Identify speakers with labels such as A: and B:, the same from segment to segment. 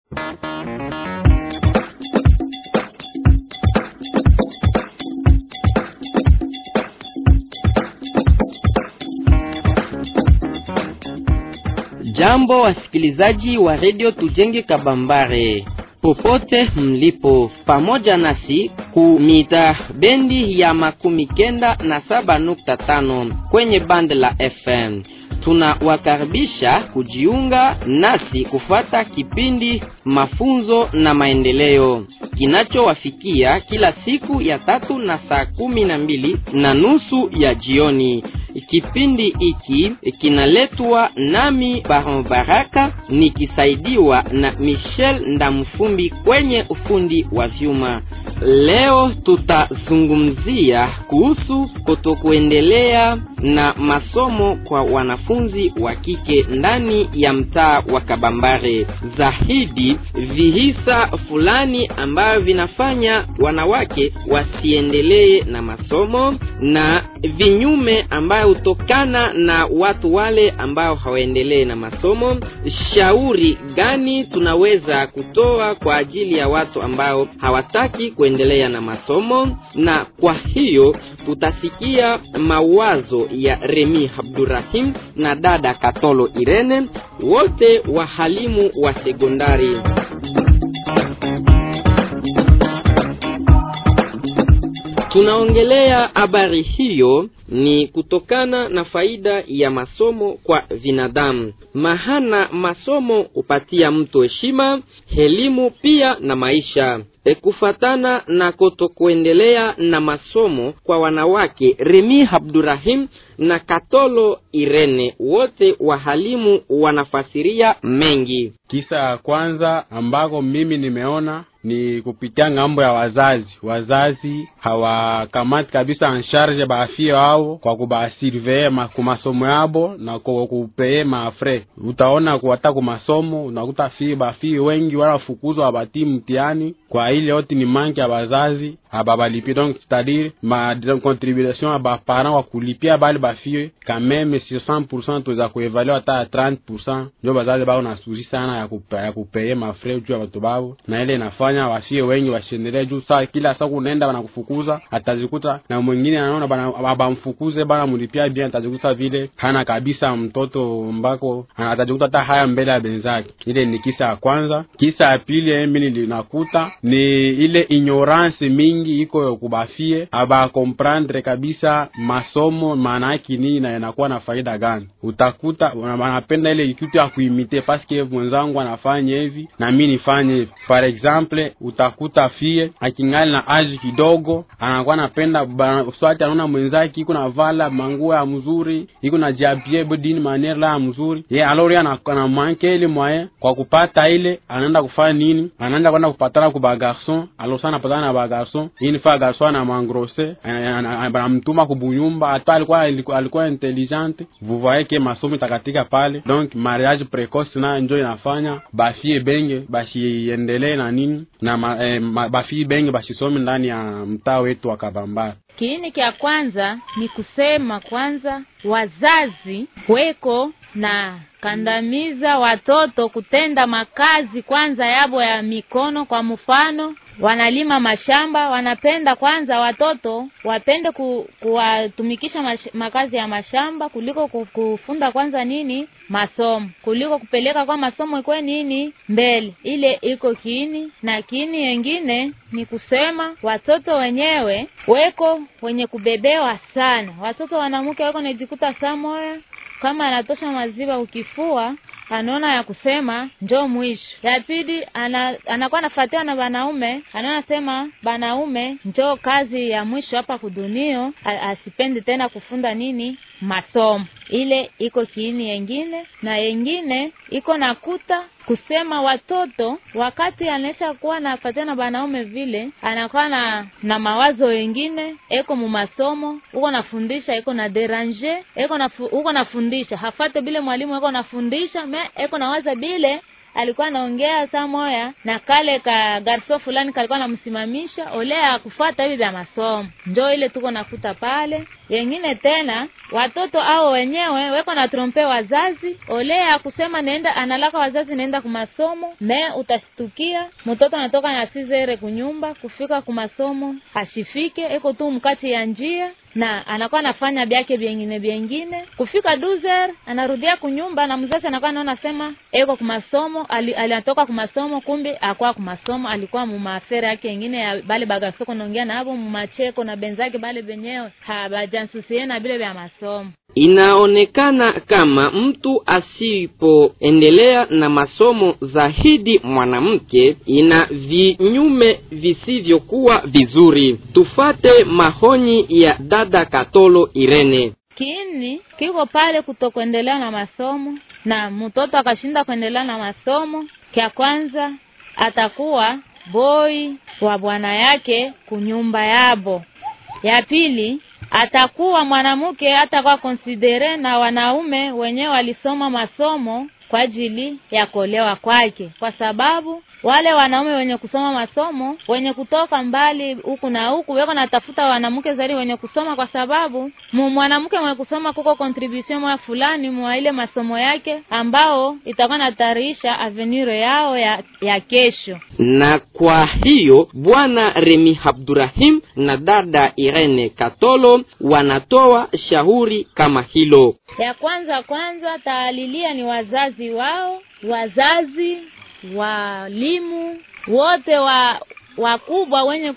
A: Jambo wasikilizaji wa Radio Tujenge Kabambare, popote mlipo, pamoja nasi kumita bendi ya 97.5 kwenye band la FM. Tunawakaribisha kujiunga nasi kufata kipindi mafunzo na maendeleo kinachowafikia kila siku ya 3 na saa 12:30 ya jioni. Kipindi hiki kinaletwa nami Baron Baraka nikisaidiwa na Michel Ndamfumbi kwenye ufundi wa vyuma. Leo tutazungumzia kuhusu kutokuendelea na masomo kwa wanafunzi wa kike ndani ya mtaa wa Kabambare. Zaidi vihisa fulani ambavyo vinafanya wanawake wasiendelee na masomo na vinyume ambayo hutokana na watu wale ambao hawaendelee na masomo. Shauri gani tunaweza kutoa kwa ajili ya watu ambao hawataki kuendelea na masomo? Na kwa hiyo tutasikia mawazo ya Remi Abdurrahim na dada Katolo Irene, wote wahalimu wa sekondari. Tunaongelea habari hiyo ni kutokana na faida ya masomo kwa binadamu. Mahana masomo upatia mtu heshima, elimu pia na maisha. Kufatana na kutokuendelea na masomo kwa wanawake, Remi Abdurrahim na Katolo Irene, wote wahalimu wanafasiria mengi.
B: Kisa kwanza ambako mimi nimeona ni kupitia ngambo ya wazazi hawakamati kabisa en charge baafie wao kwa kubasurveiller masomo yabo na kupeye mafre. Utaona kuata kwa masomo unakuta baafie wengi wanafukuzwa abati mtihani, kwa ile yote ni manki ya wazazi ababalipi. Donc c'est-à-dire ma contribution aba parents wa kulipia bali bafie quand même sur 100% tuza kuevaluer hata 30%. Ndio wazazi bao na suji sana ya kupeye mafre juu ya watu babo, na ile inafanya wafie wengi washendelee juu saa kila saa unaenda wanakufukuza, atazikuta na mwingine anaona baba mfukuze bana mulipia bien, atazikuta vile hana kabisa mtoto mbako atazikuta hata haya mbele ya benzake. Ile ni kisa ya kwanza. Kisa ya pili mimi ninakuta ni ile ignorance mingi iko kubafie aba comprendre kabisa masomo maana yake nini na yanakuwa na faida gani. Utakuta wanapenda ile kitu ya kuimite parce que mwenzangu anafanya hivi na mimi nifanye hivi. Par exemple utakuta fie akingali na age kidogo anakuwa anapenda swati, anaona mwenzake iko na vala manguo ya mzuri, iko na jabie bodini manière la mzuri, yeye alors ana manque ile moyen kwa kupata ile, anaenda kufanya nini? Anaenda kwenda kupatana kwa garçon, alors sana patana na ba garçon, une fois garçon na mangrose anamtuma kubunyumba, hata alikuwa intelligente. Vous voyez que masomo takatika pale. Donc mariage précoce na ndio inafanya bafie benge basiendelee na nini na bafie benge basisome ndani ya mtaa wetu wa Kabambare.
C: Kiini kia kwanza ni kusema kwanza wazazi weko na kandamiza watoto kutenda makazi kwanza yabo ya mikono. Kwa mfano wanalima mashamba, wanapenda kwanza watoto wapende kuwatumikisha makazi ya mashamba kuliko kufunda kwanza nini masomo, kuliko kupeleka kwa masomo iko nini mbele. Ile iko kiini. Na kiini nyingine ni kusema watoto wenyewe weko wenye kubebewa sana. Watoto wanamke wako najikuta samoya kama anatosha maziwa ukifua anaona ya kusema njoo mwisho. Ya pili anakuwa nafuatiwa na wanaume, anaona sema wanaume njoo kazi ya mwisho hapa kudunio, asipendi tena kufunda nini masomo. Ile iko kiini nyingine. Na nyingine iko nakuta kusema watoto wakati anesha kuwa nafuatiwa na wanaume vile anakuwa na mawazo wengine, eko mu masomo uko nafundisha eko na deranger, uko nafundisha hafate bile mwalimu eko nafundisha eko nawaza bile alikuwa anaongea saa moya na kale ka garso fulani kalikuwa anamsimamisha olea kufuata hivi vya masomo. Ndio ile tuko nakuta pale. Yengine tena watoto hao wenyewe weko na trompe wazazi, olea kusema nenda analaka wazazi nenda kumasomo, utastukia mtoto anatoka na 6h kunyumba kufika kumasomo hashifike, eko tu mkati ya njia na anakuwa anafanya byake byengine kufika 12h anarudia kunyumba, na mzazi anakuwa anaona sema eko kumasomo, alitoka kumasomo, kumbe akwa kumasomo alikuwa mumafere yake nyingine ya bale bagasoko naongea na hapo mumacheko na benzake bale benyewe habajansusie na bile vya masomo.
A: Inaonekana kama mtu asipoendelea na masomo zaidi mwanamke ina vinyume visivyokuwa vizuri. Tufate mahoni ya dada Katolo Irene.
C: Kiini kiko pale kutokuendelea na masomo, na mtoto akashinda kuendelea na masomo, kia kwanza atakuwa boy wa bwana yake kunyumba yabo. Ya pili atakuwa mwanamke atakuwa considere na wanaume wenyewe walisoma masomo kwa ajili ya kuolewa kwake, kwa sababu wale wanaume wenye kusoma masomo wenye kutoka mbali huku na huku weko natafuta wanamke zaidi wenye kusoma, kwa sababu mwanamke mwenye kusoma kuko contribution mwa fulani mwa ile masomo yake ambao itakuwa natarisha avenir yao ya kesho.
A: Na kwa hiyo bwana Remi Abdurrahim na dada Irene Katolo wanatoa shauri kama hilo.
C: Ya kwanza taalilia ni wazazi wao, wazazi, walimu wote wakubwa wenye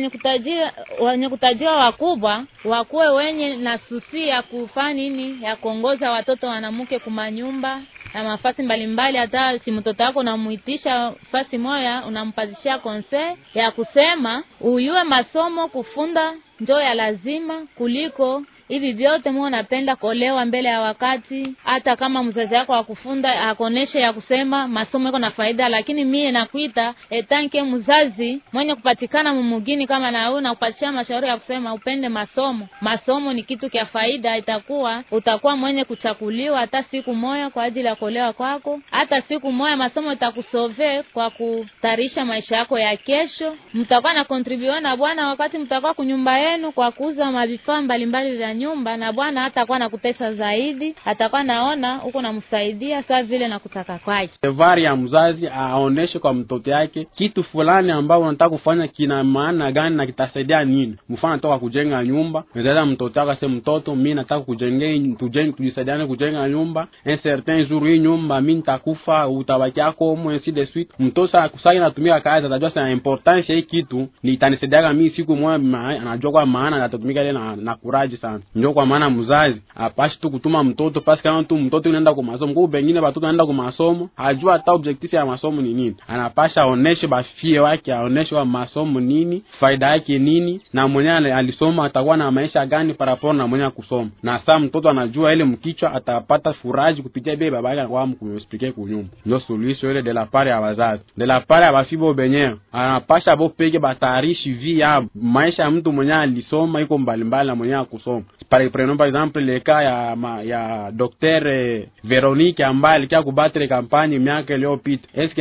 C: kutajia wakubwa wakuwe wenye nasusi ya kufanya nini ya kuongoza watoto wanamke kumanyumba na mafasi mbalimbali. Hata si mtoto wako unamuitisha fasi moja unampazishia conseil ya kusema uyue masomo kufunda njoo ya lazima kuliko hivi vyote mwa napenda kuolewa mbele ya wakati. Hata kama mzazi wako akufunda akoneshe ya kusema masomo yako na faida, lakini mie nakuita etanke mzazi mwenye kupatikana mumugini kama na wewe na kupatia mashauri ya kusema upende masomo ni kitu kia faida, utakuwa mwenye kuchakuliwa hata siku moja kwa ajili ya kuolewa kwako, hata siku moja masomo itakusove kwa kutarisha maisha yako ya kesho. Mtakuwa na contribute na bwana wakati mtakuwa kunyumba yenu kwa kuuza mavifaa mbalimbali vya nyumba, na bwana hatakuwa na kutesa zaidi, atakuwa naona uko namsaidia sawa vile na kutaka kwake.
B: Devari ya mzazi aoneshe kwa mtoto yake kitu fulani ambao unataka kufanya kina maana gani na kitasaidia nini. Mfano nataka kujenga nyumba, mzazi mtoto wake aseme mtoto mimi nataka tujisaidiane kujenga nyumba, un certain jour hii nyumba mimi nitakufa utabaki yako ainsi de suite. Mtoto akusanya natumia kazi atajua sana importance hii kitu ni itanisaidia mimi siku moja, anajua kwa maana atatumika ile na courage sana. Ndio kwa maana mzazi apashi tu kutuma mtoto pasi kama tu mtoto unaenda kwa masomo, kwa bengine watoto wanaenda kwa masomo hajua hata objective ya masomo ni nini. Anapasha aoneshe bafie wake, aoneshe wa masomo nini, faida yake nini, na mwenyewe alisoma atakuwa na maisha gani paraporo na mwenyewe kusoma. Na sasa mtoto anajua ile mkichwa atapata furaji kupitia bebe baba yake kwa kumexpliquer kwa nyumba. Ndio solution ile de la part ya wazazi. De la part ya bafibo benyewe anapasha bopeke batarishi via maisha ya mtu mwenyewe alisoma iko mbalimbali na mwenyewe kusoma. Par exemple le cas ya Dr. Veronique ambaye alikia kubattre campagne miaka iliyopita. Eske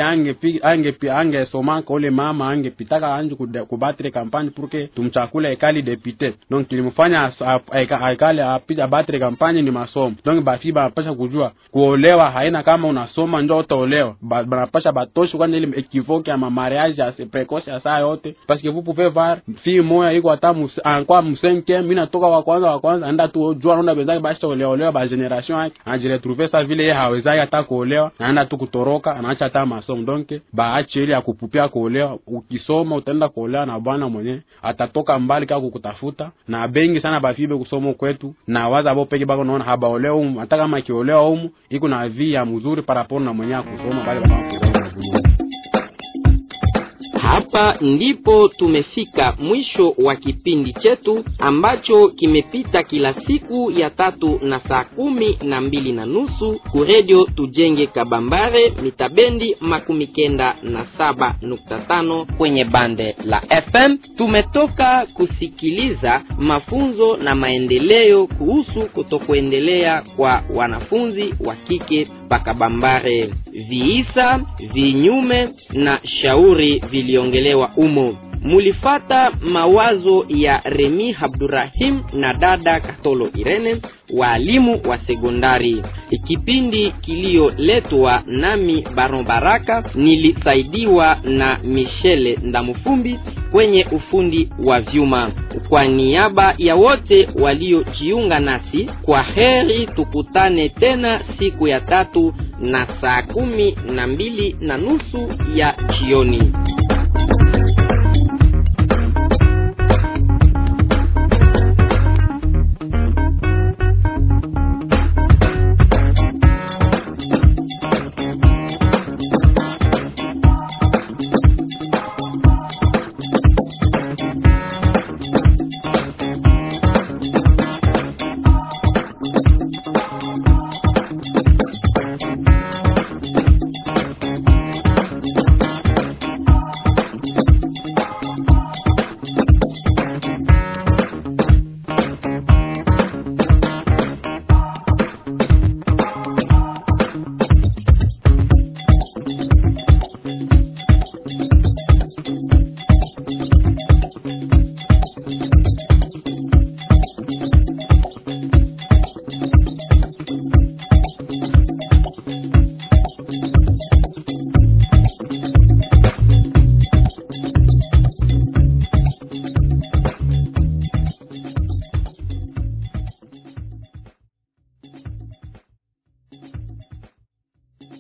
B: ange soma kwa ule mama angepitaka anje kubattre campagne pour que tumchakule ekali député. Donc ilimfanya ekali apija battre campagne ni masomo. Donc bafiba anapasha kujua kuolewa haina kama unasoma ndio utaolewa. Banapasha batosha kwa ile equivoque ya mariage ya précoce ya saa yote, parce que vous pouvez voir fille moya iko hata encore msenke mimi natoka wa kwanza anda tu jua anaona benzake basi olewa ba generation yake anajile trouver sa vile hawezai hata kuolewa na anda tu kutoroka anaacha hata masomo. Donc baache ile ya kupupia kuolewa, ukisoma utaenda kuolewa na bwana mwenyewe atatoka mbali kwa kukutafuta. Na bengi sana bafibe kusoma kwetu na waza hapo peke bako naona habaolewa hata kama kiolewa iko na via mzuri paraporo na mwenyewe kusoma bali baba.
A: Hapa ndipo tumefika mwisho wa kipindi chetu ambacho kimepita kila siku ya 3 na saa 12:30 ku Radio Tujenge Kabambare mitabendi 97.5 kwenye bande la FM. Tumetoka kusikiliza mafunzo na maendeleo kuhusu kutokuendelea kwa wanafunzi wa kike Pakabambare, viisa, vinyume na shauri viliongelewa umo. Mulifata mawazo ya Remi Abdurrahim na dada Katolo Irene, walimu wa sekondari. Kipindi kilioletwa nami Baron Baraka, nilisaidiwa na Michele Ndamufumbi kwenye ufundi wa vyuma. Kwa niaba ya wote waliojiunga nasi, kwa heri, tukutane tena siku ya 3 na saa 12:30 ya jioni.